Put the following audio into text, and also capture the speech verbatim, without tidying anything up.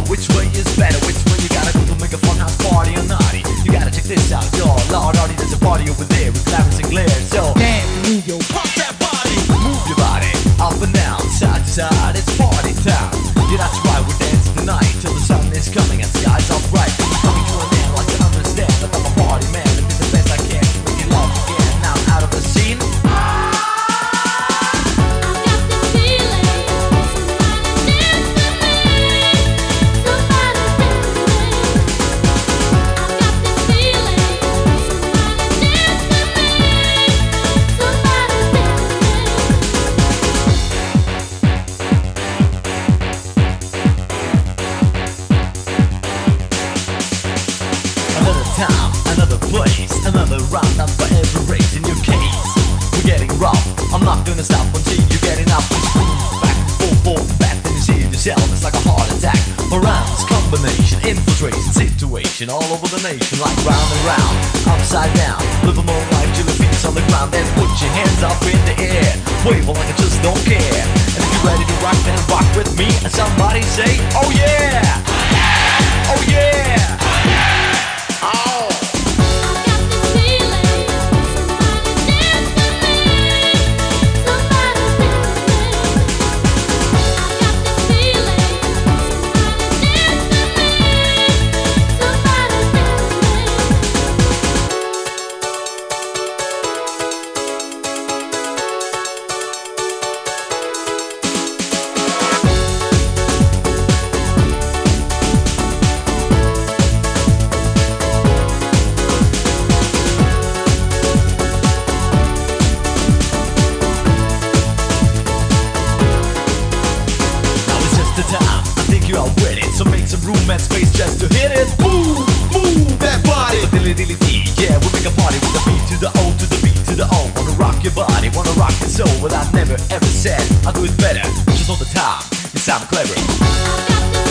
Which way is better? Which way you gotta go to make a fun house party or naughty? You gotta check this out, yo. Lord Hardy, there's a party over there with glamours and glare. So dance, move your pump that body, move your body up and down, side to side. It's party time. Yeah, that's right. We're dancing tonight till the sun is coming and skies are bright. Coming to an end, like you understand that I'm a party man and do the best I can to make you love again. Now out of the scene. Time, another place, another round up for every race in your case. We're getting rough, I'm not gonna stop until you get enough. Just move back, forth, forth, back, then you see it yourself. It's like a heart attack, a rounds, combination, infiltration, situation all over the nation. Like round and round, upside down, live a more life till your feet's on the ground. Then put your hands up in the air, wave like I just don't care. And if you're ready to rock, then rock with me. And somebody say, oh yeah, oh yeah. Time. I think you are with it, so make some room and space just to hit it. Move, move that body. Dilly dilly dee, yeah, we make a party with the beat to the O to the B to the O. Wanna rock your body, wanna rock your soul, but I never ever said I'll do it better. Just all the time, you sound clever.